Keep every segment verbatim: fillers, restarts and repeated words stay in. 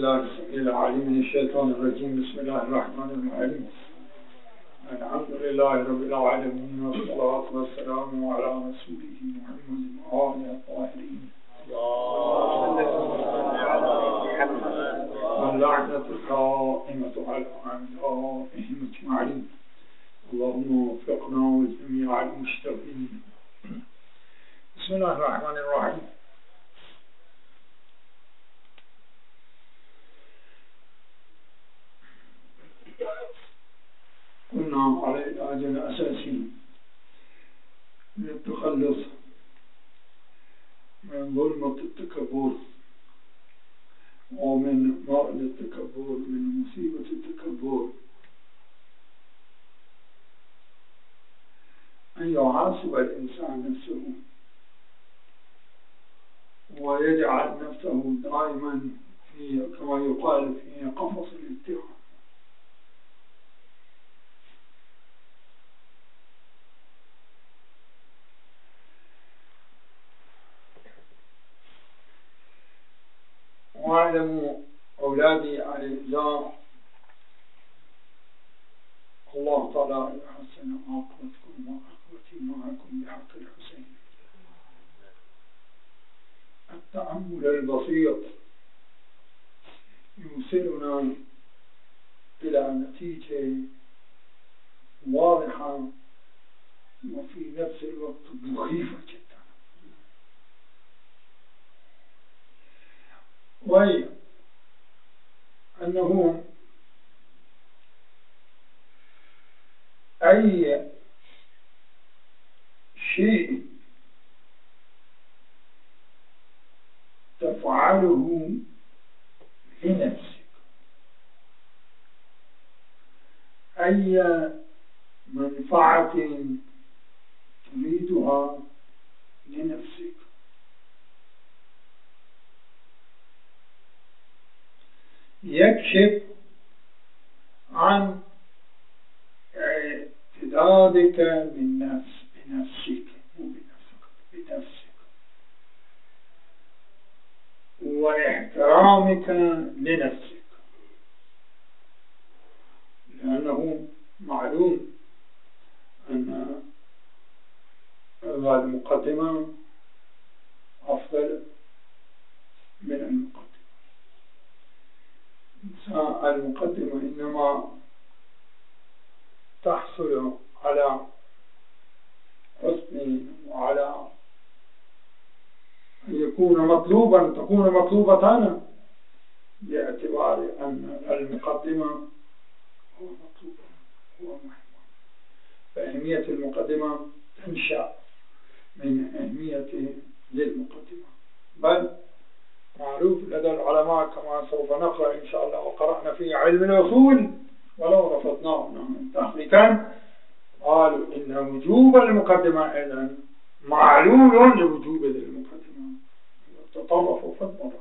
بالله العليم من الشيطان الرجيم. بسم الله الرحمن الرحيم. الحمد لله رب العالمين، والصلاة والسلام على رسوله محمد وآله الطاهرين، واللعنة القائمة على أعدائهم أجمعين. اللهم وفقنا وجميع المشتغلين. بسم الله الرحمن الرحيم. كنا على العلاج الأساسي للتخلص من ظلمة التكبر ومن مرض التكبر، من مصيبة التكبر، أن يحاسب الإنسان نفسه ويجعل نفسه دائما في كما يقال في قفص الاتهام. واعلموا أولادي أعزاء، الله تعالى يحسن عاقبتكم وعاقبتي معكم بحق الحسين. التأمل البسيط يوصلنا إلى نتيجة واضحة وفي نفس الوقت مخيفة جدا، وهي أنه أي شيء تفعله لنفسك، أي منفعة تريدها لنفسك، يكشف عن اعتدادك بالنفس بنفسك مو بنفسك بنفسك واحترامك لنفسك، لأنه معلوم أن المقدمة أفضل من المقدمة. المقدمة إنما تحصل على حسن وعلى أن يكون مطلوبا تكون مطلوبة باعتبار أن المقدمة هو مطلوب هو مهم. فأهمية المقدمة تنشأ من أهمية للمقدمة، بل معروف لدى العلماء كما سوف نقرأ إن شاء الله وقرأنا في علم الأصول ولو رفضناه من تحقيقا، قالوا إن وجوب المقدمة إذن معلول لوجوب المقدمة، تطرفوا في المرة،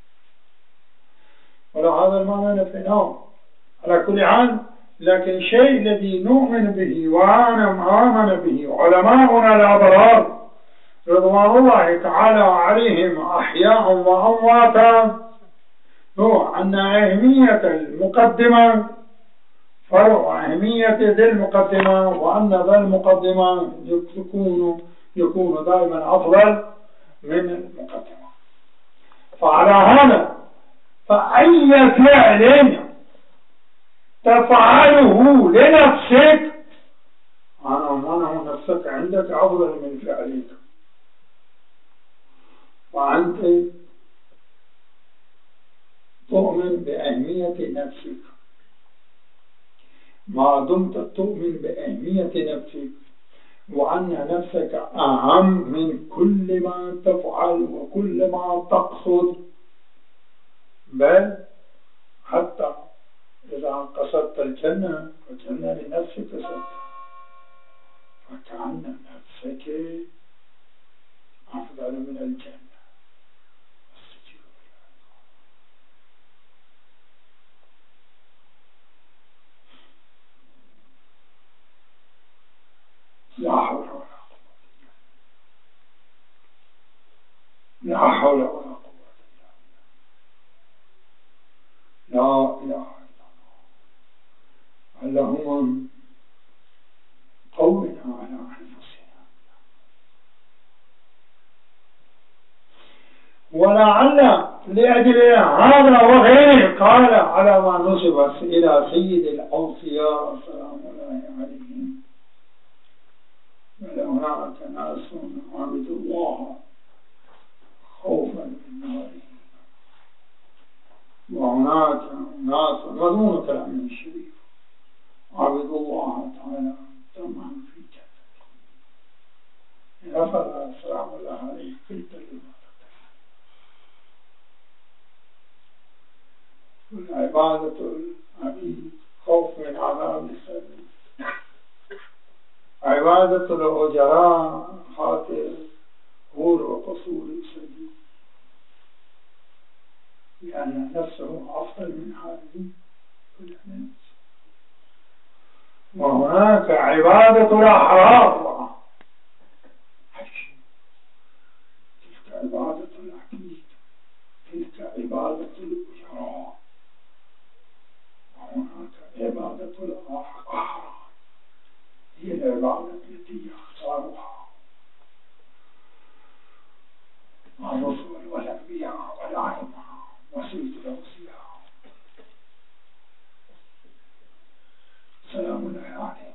ولو هذا المعنى نفيناه. على كل حال، لكن الشيء الذي نؤمن به وآمن به علماؤنا الأبرار رضوان الله تعالى عليهم أحياء وأمواتا هو أن أهمية المقدمة فرع أهمية ذي المقدمة، وأن ذا المقدمة يكون يكون دائما أفضل من المقدمة. فعلى هذا فأي فعل تفعله لنفسك أنا أمانه نفسك عندك أفضل من فعلك، وأنت تؤمن بأهمية نفسك. ما دمت تؤمن بأهمية نفسك وأن نفسك أهم من كل ما تفعل وكل ما تقصد، بل حتى إذا قصدت الجنة فالجنة لنفسك قصدت، فكأن نفسك أفضل من الجنة. لا حول ولا قوة لا حول ولا قوة إلا بالله. ولعل لأجل هذا وغيره قال على ما نسب إلى سيد الأوصياء سلام الله عليهم: بل هناك ناس عبدوا الله خوفا من ناره، وهناك ناس مضمون كلام الشريف عبدوا الله تعالى طمعا في جنته. غفر سلام الله عليه في الكلمة. والعبادة العبيد خوف من عذاب السبيل، عبادة الأجراء خاطر غور وقصور السبيل، لأن نفسه أفضل من هذه كل الناس. وهناك عبادة الأحرار، تلك عبادة العبيد، تلك عبادة الأجراء، وهناك عبادة الأحرار، هي العبادة التي يختارها الرسل والأنبياء والأئمة وسيد الأوصياء سلام الله عليهم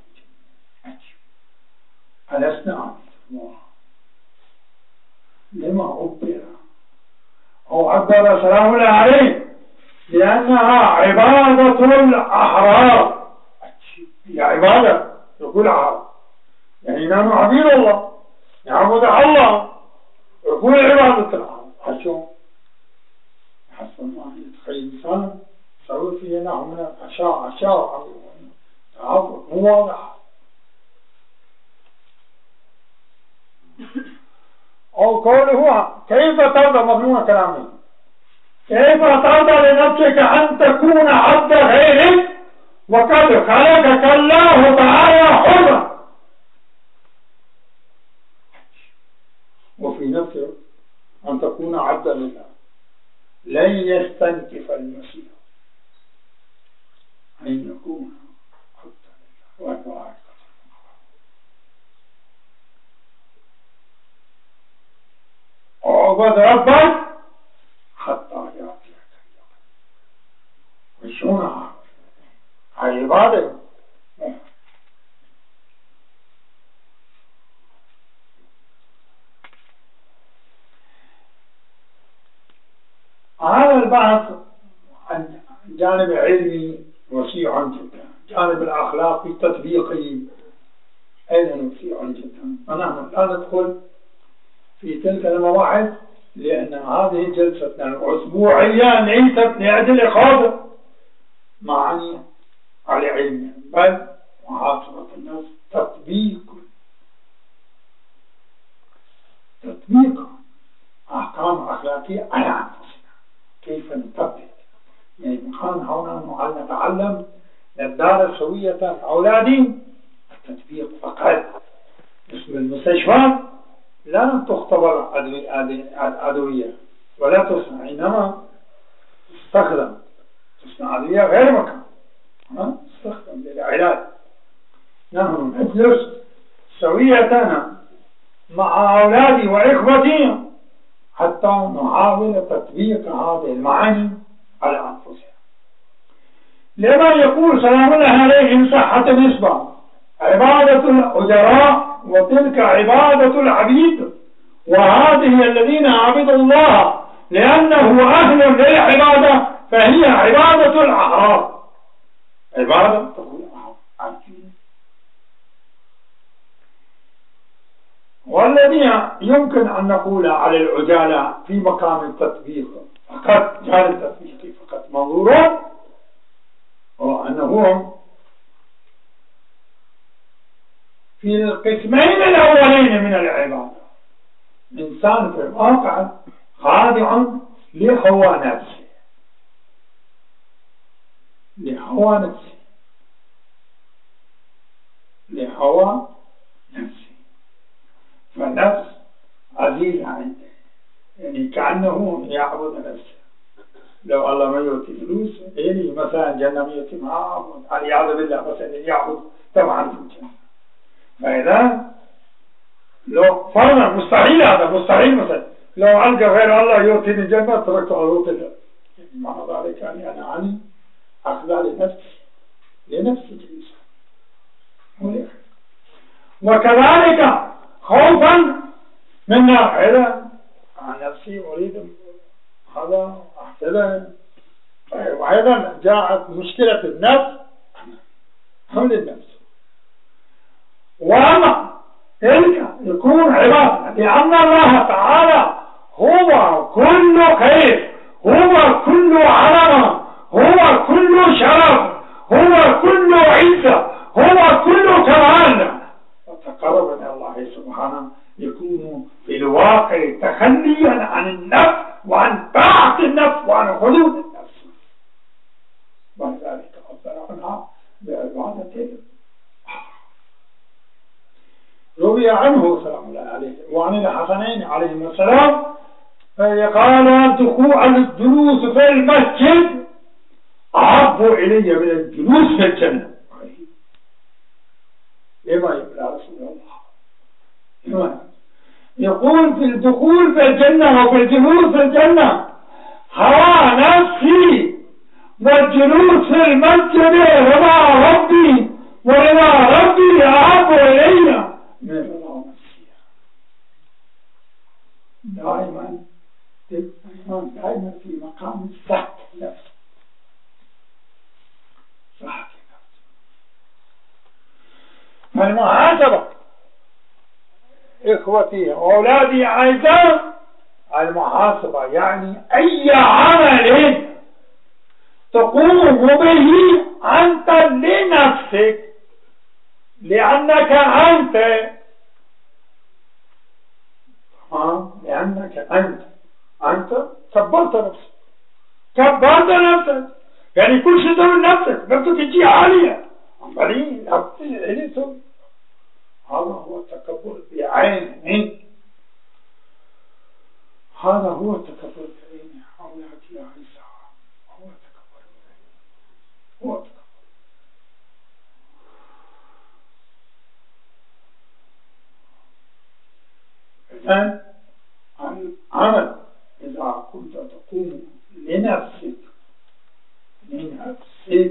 جميعا. ألسنا عبد الله؟ لما عبر أو عبر سلام الله عليه؟ لأنها عبادة الأحرار، هي عبادة يقول عبد، يعني نحن عبيد الله نعبد الله، يقول عبادة العبد. حشو حسب ما يتخيل إنسان سوي فيه نوع من الأشياء أشياء تعبد مو واضح. أو قوله كيف ترضى مضمون كلامه، كيف ترضى لنفسك أن تكون عبد غيرك وقد خلقك الله تعالى حرا، وفي نفسك أن تكون عبدا لله. لن يستنكف المسيح أن يكون عبدا لله. اعبد ربك حتى يأتيك اليقين. وشون هاي عبادة؟ هذا البحث عن جانب علمي وسيع جدا، جانب الأخلاقي التطبيقي أيضا وسيع جدا، ونحن لا ندخل في تلك المواعظ لأن هذه جلستنا الأسبوعية ليست لأجل إخاذ معاني على علم، بل محاصرة الناس، تطبيق تطبيق أحكام أخلاقية على أنفسنا، كيف نطبق. يعني كان هنا نتعلم ندار سوية أولادي التطبيق فقط. اسم المستشفى لا تختبر أدوية ولا تصنع، إنما تستخدم تصنع أدوية غير مكان، تستخدم للعلاج. نحن ندرس سويتنا مع أولادي وإخوتي حتى نحاول تطبيق هذه المعاني على أنفسنا. لما يقول سلام الله عليه صحة النسبة عبادة الأجراء وتلك عبادة العبيد، وهذه الذين عبدوا الله لأنه أهل للعبادة فهي عبادة الأحرار. عبادة تقول عبيد. والذي يمكن أن نقول على العجالة في مقام التطبيق فقط، جانب التطبيق فقط منظوره هو أنهم في القسمين الأولين من العبادة إنسان في الواقع خاضع لهوى نفسه، لهوى نفسه لهوى نفسه فالنفس عزيزة عنده، يعني كأنه يعبد نفسه. لو الله ما يعطي فلوس يعني مثلا جنة ما يعطي معه والعياذ بالله مثلا يعبد طبعا في الجنة. فإذا لو فرضا مستحيل، هذا مستحيل مثلا لو ألقى غير الله يعطيني الجنة تركت عروض الله. معنى ذلك يعني أنا عني أخضع لنفسي لنفسي الإنسان. وكذلك خوفا من هذا عن نفسي أريد هذا أحسن. وأيضا جاءت مشكلة النفس حمل النفس. وأما تلك يكون عبادة لأن الله تعالى هو كل خير، هو كل عظمة، هو كل شرف، هو كل عزة، هو كل كمال. وتقرب من الله سبحانه يكون في الواقع تخليا عن النفس وعن طاعة النفس وعن حدود النفس. ولذلك عبر عنها بعبادة. روي عنه سلام الله عليه وعن الحسنين عليهما السلام قال دخول الجلوس في المسجد أحب إلي من الجلوس في الجنة. لما يقول رسول الله؟ لما يقول في الدخول في الجنة وفي الجلوس في الجنة هوى نفسي، والجلوس في المسجد رضا ربي، ورضا ربي أحب إلي من رضا نفسي. دائما دائما دائما في مقام صحة النفس، صحة النفس. فالمحاسبة إخوتي أولادي أعزاء، المحاسبة يعني أي عمل تقوم به أنت لنفسك، لأنك أنت ها لأنك أنت أنت كبرت نفسك، كبرت نفسك يعني كل شيء تسوي نفسك، نفسك تجي عالية عمالين نفسي اللي تسوي. هذا هو التكبر بعينه، هذا هو التكبر بعينه. أولادي يا عيسى هو التكبر بعينه، هو التكبر. إذن العمل إذا كنت تقوم لنفسك لنفسك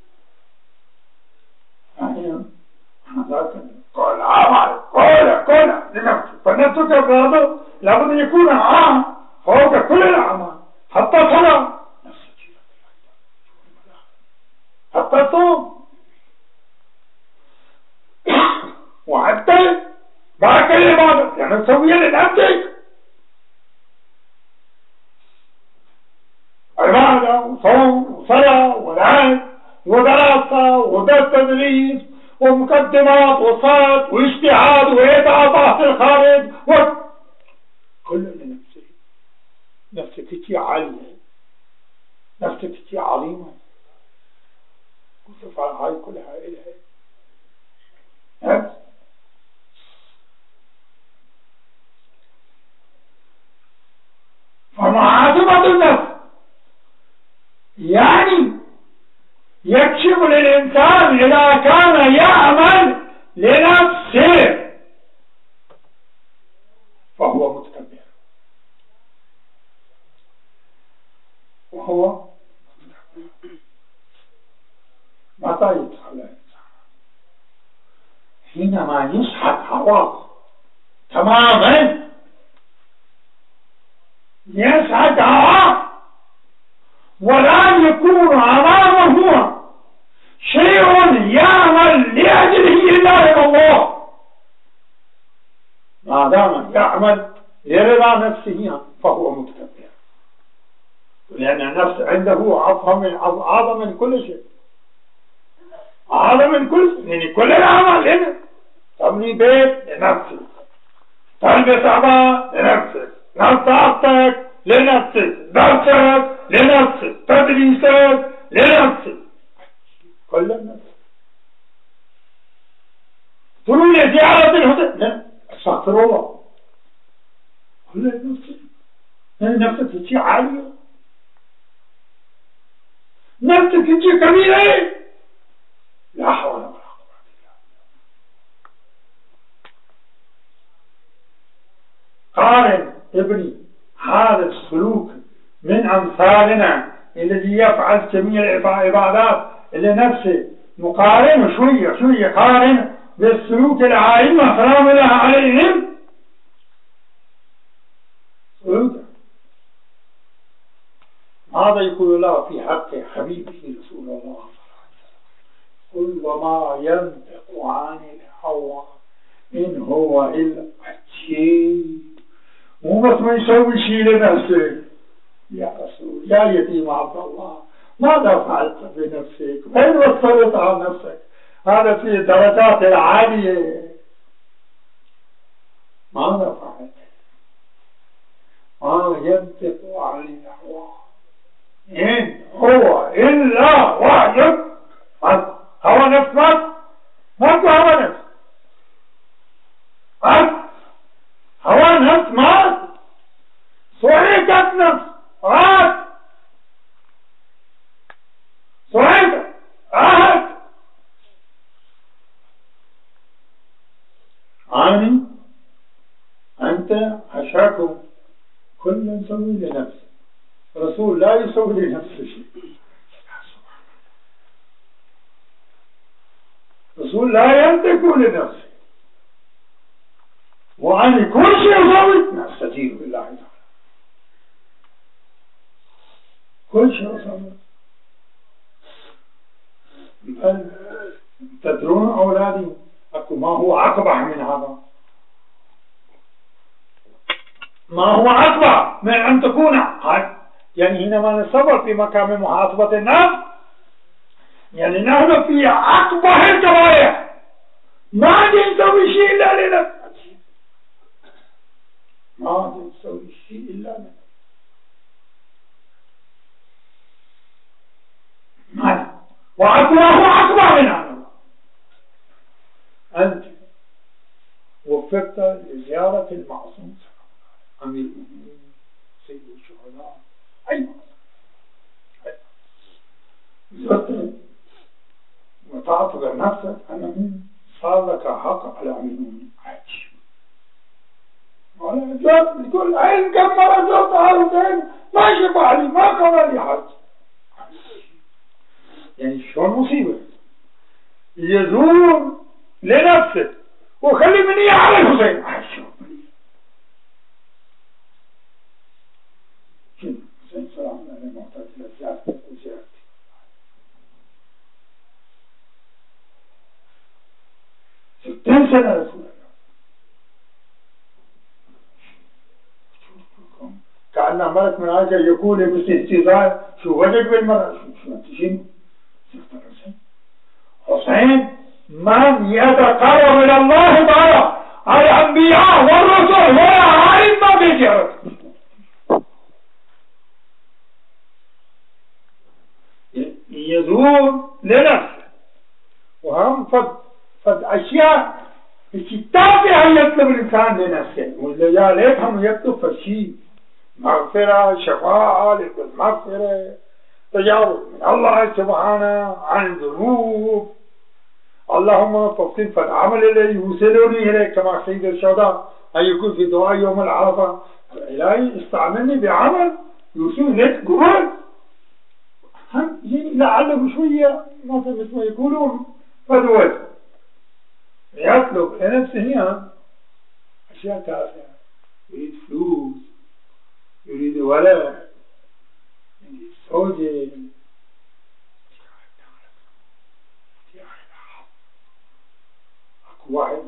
يعني هذا قال عمل قال قال لنفسك، فنفسك هذا لابد أن يكون عام فوق كل الأعمال، حتى صلاة نفسك، حتى صوم، وحتى باقي العبادة يعني تسويها لنفسك. عبادة وصوم وصلاة ولعب ودراسة ودرس تدريس ومقدمات وصلاة واجتهاد وإضافات الخارج وكل لنفسك. نفسك تجي عالية، نفسك تجي عظيمة، وتفعل هاي كلها إلهي. فمعاتبة النفس يعني يكشف للإنسان إذا كان يعمل لنفسه فهو متكبر، وهو متكبر. متى يدخل الإنسان؟ حينما يسحق هواه تماما، يسحق هواه ولا يكون أمامه شيء يعمل لأجله إلا الله. ما دام يعمل لرضا نفسه فهو متكبر، لأن النفس عنده أعظم من كل شيء، أعظم من كل شيء. يعني كل العمل هنا تبني بيت لنفسك، تلبس عباء لنفسك، نظافتك لنفسك، درسك لنفسك، تدريسك لنفسك، كل النفس. تقولوا لي زيارة الهدى، استغفر الله، كل النفس. نفسك تجي عالية، نفسك تجي كبيرة، لا حول ولا قوة إلا بالله. قارن ابني هذا السلوك من أمثالنا الذي يفعل جميع العبادات اللي نفسه مقارن شوية شوية قارن بالسلوك العائمة سلام الله عليهم. سلوك هذا يقول الله في حق حبيبه رسول الله قل وما ينطق عن الهوى إن هو إلا شيء. مو بس ما يسوي شيء لنفسه. يا رسول يا يتيم عبد الله ماذا فعلت بنفسك؟ وين وصلت على نفسك؟ هذا في درجات العالية. ماذا فعلت؟ ما ينطق عن الهوى إن هو إلا وحي. هوى نفس مات مات هوى نفس مات هوى نفس مات صعيدت نفس مات صعيدت عهد عاني أنت حشاكم كل يسوي لنفسه. رسول لا يسوي لنفسه شيء. رسول لا ينطق لنفسه وعن كل شيء يسوي نستجيب بالله تعالى. كل شيء يسوي. بل تدرون أولادي أكو ما هو أقبح من هذا؟ ما هو أقبح من أن تكون يعني هنا ما نصبر في مقام محاسبة النفس. يعني نحن في أقبح الكبائر ما نسوي شيء إلا لنفسنا. ما نسوي شيء إلا لنفسنا. وأقواه أقبح من هذا. أنت وفقت لزيارة المعصوم أمير المؤمنين سيد الشهداء أي معصوم وتعتبر نفسك أنه صار لك حق على أمين عايش. ولا جاب يقول عين كم مرة زرت عارفين ما شبع لي ما قبل لي حج. يعني شلون مصيبة يزور لنفسه وخلي مني على الحسين. عايش شنو حسين سلام الله محتاج إلى زيارته وزيارته. ستين سنة رسول الله كأنه ملك من عاجة يقول باستهزاء شو وجد بالمرأة شو شو تشين حسين من يتقرب إلى الله تعالى الأنبياء والرسل ولا عالم ما بيجرد يزور لنفسه. وهم فد فد أشياء التافهة يطلب الإنسان لنفسه ولا يا ليتهم يطلب فشي مغفرة شفاعة للمغفرة تجاوز من الله سبحانه عن الذنوب. اللهم فقط فالعمل الذي يوصلني إليك كما سيد الشهداء أن يكون في دعاء يوم العرفة إلهي استعملني بعمل يوصل لك قبل هم لعله شوية مثل ما يقولون فدوت يطلب لنفسه أشياء تافهة. يريد فلوس يريد ولد يريد زوجة أكو واحد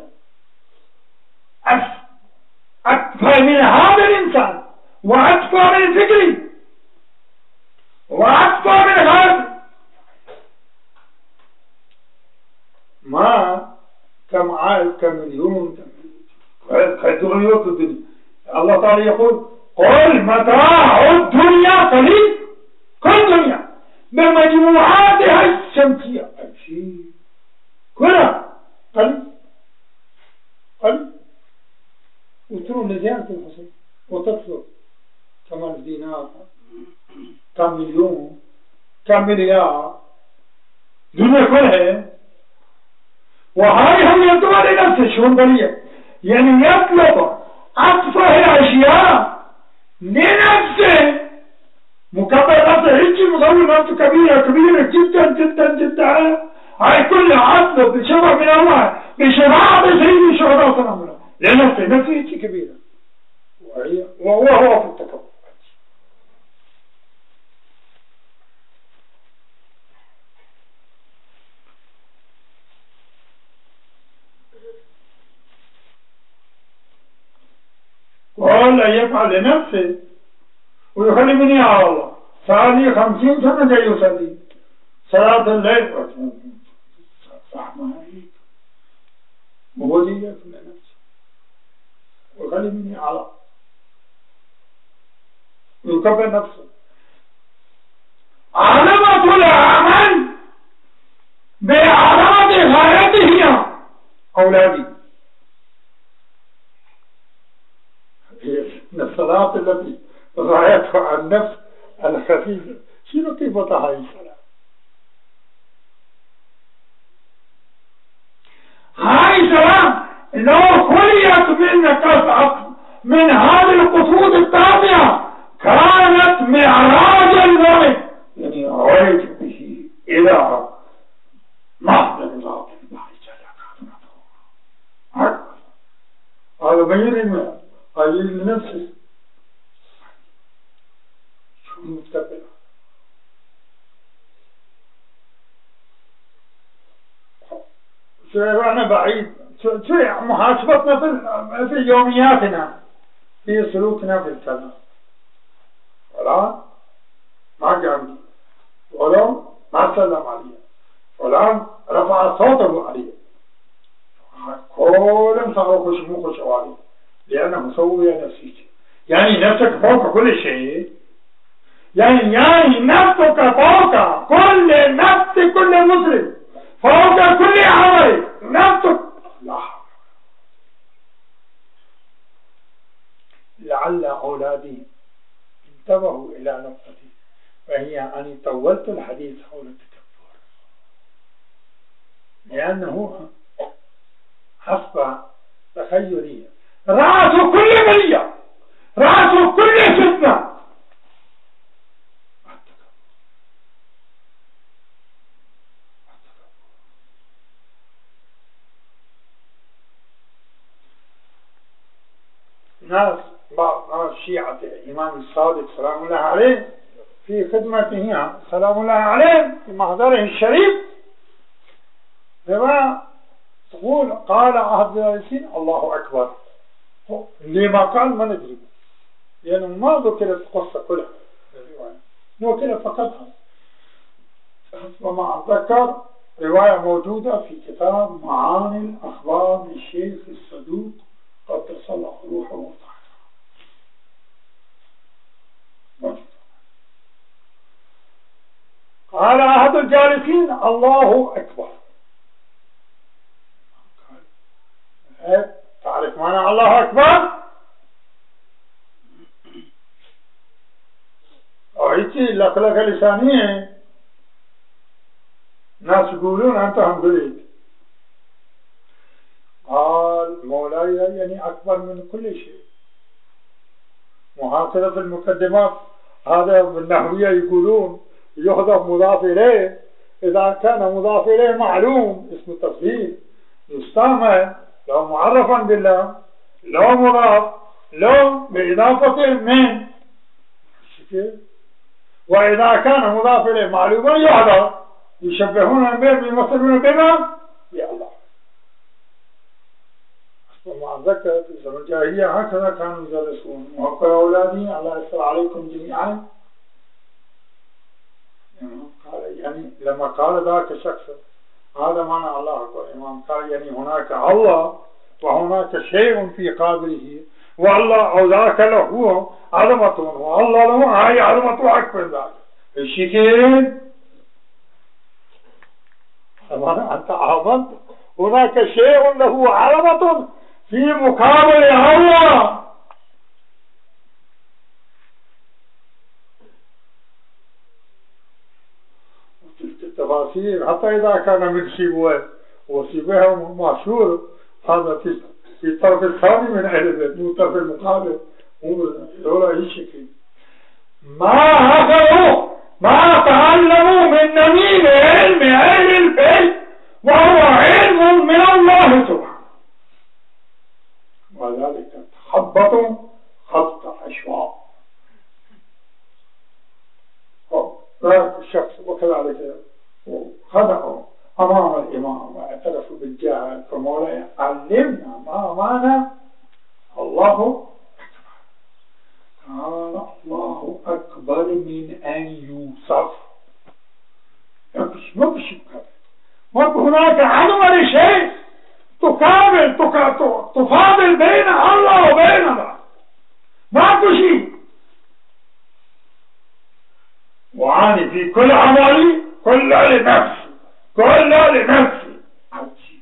أكثر من هذا الإنسان وأكثر من فكري وأكثر من هذا ما كم عائل كم مليون كدنيا الدنيا. الله تعالى يقول قل متاع الدنيا قليل. كل دنيا بمجموعاتها الشمسية شيء كلها قليل قليل. وتروح لزيارة الحسين وتطلب كم ألف دينار كم مليون كم مليار دنيا كلها. وهاي هم يطلب لنفسه شو البرية يعني يطلب أطفال الأشياء ليش تصور نفسه كبيرة كبيرة جدا جدا جدا، هاي كلها عطلة بشبه من الله بشفاعة سيد الشهداء صلى الله عليه وسلم لنفسه نفسه كبيرة، وهو هو في التكبر. ولا يفعل لنفسه ويخلي مني على الله. صار لي خمسين سنة جاي يصلي صلاة الليل صح ما هيك مبودية لنفسه ويخلي مني على الله ويكبر نفسه. علامة العمل بعلامة غايته أولادي، الصلاة التي غايتها عن النفس الخفيفة شنو قيمتها هاي الصلاة؟ هاي الصلاة لو خليت منك أصعب من هذه القصود التابعة كانت معراج المؤمن، يعني عرج به إلى محضر ذات الله جل وعلا. هذا بين الماء هاي لنفسه شو مستقبل شو رحنا بعيد، شو شو محاسبتنا في في يومياتنا في سلوكنا في الكلام. فلان ما جاني، فلان ما سلم علي، فلان رفع صوته علي، كلهم صاروا خش مو خش علي لأنه مسوي نفسك، يعني نفسك فوق كل شيء، يعني يعني نفسك فوق كل نفس كل مسلم، فوق كل عمل نفسك. لا لعل أولادي انتبهوا إلى نقطتي، وهي أني طولت الحديث حول التكبر لأنه حسب تخيلي رأس كل بلية، رأس كل فتنة ناس بعض ناس شيعة الإمام الصادق سلام الله عليه في خدمته سلام الله عليه في محضره الشريف لما تقول قال أحد الجالسين الله أكبر، لما قال ما ندري لأنه يعني ما ذكرت القصة كلها ذكرت فقط وما أتذكر رواية موجودة في كتاب معاني الأخبار للشيخ الصدوق قدس الله روحه وطهره موجود. قال أحد الجالسين الله أكبر، تعرف معنى الله أكبر؟ أعيتي لقلقة لسانية ناس يقولون أنت هم قلت. قال مولاي يعني أكبر من كل شيء، وهكذا في المقدمات هذا بالنحوية يقولون يحذف مضاف إليه إذا كان مضاف إليه معلوم اسم التفضيل يستعمل لو معرفا بالله لو مضاف لو بإضافة من، وإذا كان مضاف إليه معلوما يحذف يشبهون به بيمثلون بما بالله. وما أتذكر في زمن الجاهلية هكذا كانوا يدرسون. وقال أولادي الله يستر عليكم جميعا، قال يعني لما قال ذاك الشخص هذا معنى الله أكبر، الإمام قال يعني هناك الله وهناك شيء في قابله، والله أو ذاك له عظمة والله له هاي عظمة أكبر ذاك الشيء كيف أنت آمنت هناك شيء له عظمة في مقابل الله. وتلك التفاصيل حتى إذا كان من سيبوه وسيبوه مشهور هذا في في الطرف الثاني من أهل البيت مو الطرف المقابل مو ولا أي شيء. ما هكذا ما تعلموا من نميم علم أهل الفيل، وهو علم من الله سبحانه، وذلك تخبطوا خبط أشواق. ذلك الشخص وكذلك خدعوا أمام الإمام واعترفوا بالجهل، فمولاي علمنا ما معنى الله قال الله أكبر من أن يوصف. مش مش ما هناك عدوى لشيء تقابل تفاضل بين الله وبين الله، ماكو شيء. وأنا في كل عملي كل لنفسي كل لنفسي عجيب.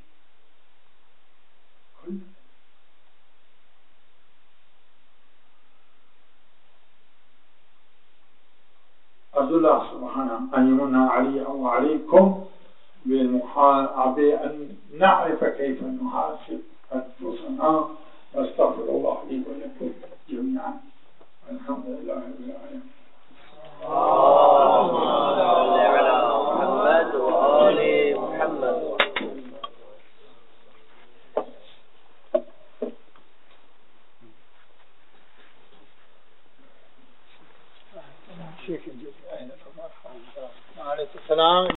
أرجو الله سبحانه أن يمن علي وعليكم بالمحاسبة، أن نعرف كيف نحاسب أنفسنا، واستغفر الله لي ولكم جميعا. الحمد لله رب العالمين. اللهم صل على محمد وآل محمد. شيخ السلام.